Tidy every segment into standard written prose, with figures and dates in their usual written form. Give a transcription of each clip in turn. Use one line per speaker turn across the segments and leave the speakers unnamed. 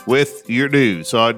With your news on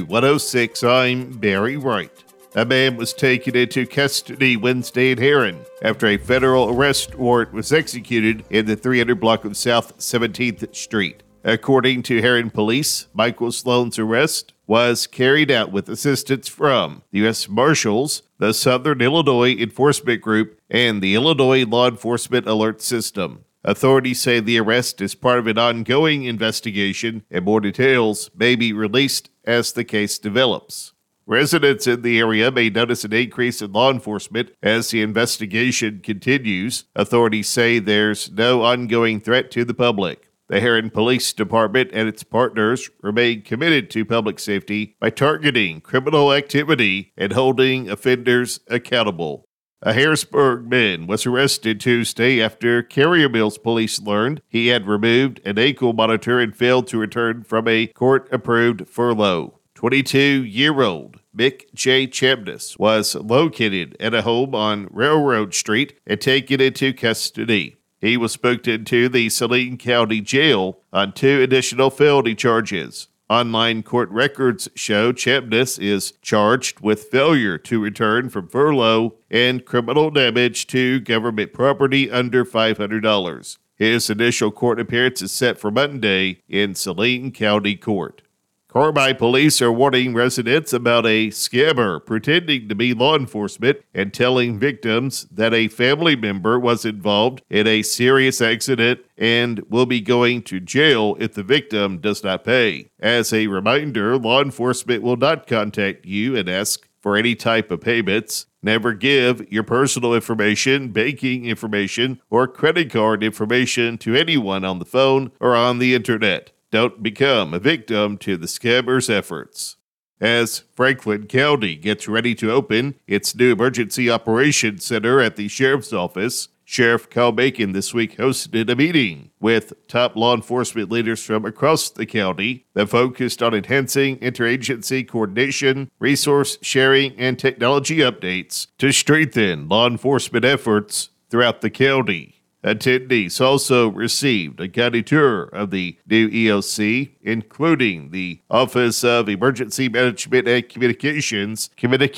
Q106, I'm Barry Wright. A man was taken into custody Wednesday in Herrin after a federal arrest warrant was executed in the 300 block of South 17th Street. According to Herrin police, Michael Sloan's arrest was carried out with assistance from the U.S. Marshals, the Southern Illinois Enforcement Group, and the Illinois Law Enforcement Alert System. Authorities say the arrest is part of an ongoing investigation, and more details may be released as the case develops. Residents in the area may notice an increase in law enforcement as the investigation continues. Authorities say there's no ongoing threat to the public. The Herrin Police Department and its partners remain committed to public safety by targeting criminal activity and holding offenders accountable. A Harrisburg man was arrested Tuesday after Carrier Mills police learned he had removed an ankle monitor and failed to return from a court-approved furlough. 22-year-old Mick J. Chapnis was located at a home on Railroad Street and taken into custody. He was booked into the Saline County Jail on 2 additional felony charges. Online court records show Chapnis is charged with failure to return from furlough and criminal damage to government property under $500. His initial court appearance is set for Monday in Saline County Court. Carmi police are warning residents about a scammer pretending to be law enforcement and telling victims that a family member was involved in a serious accident and will be going to jail if the victim does not pay. As a reminder, law enforcement will not contact you and ask for any type of payments. Never give your personal information, banking information, or credit card information to anyone on the phone or on the internet. Don't become a victim to the scammers' efforts. As Franklin County gets ready to open its new Emergency Operations Center at the Sheriff's Office, Sheriff Kyle Bacon this week hosted a meeting with top law enforcement leaders from across the county that focused on enhancing interagency coordination, resource sharing, and technology updates to strengthen law enforcement efforts throughout the county. Attendees also received a guided tour of the new EOC, including the Office of Emergency Management and Communications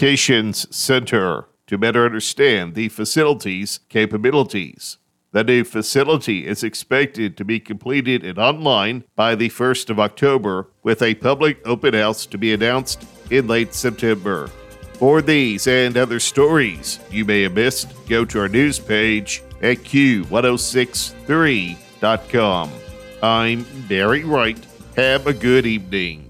Center, to better understand the facility's capabilities. The new facility is expected to be completed and online by the 1st of October, with a public open house to be announced in late September. For these and other stories you may have missed, go to our news page at Q1063.com. I'm Barry Wright. Have a good evening.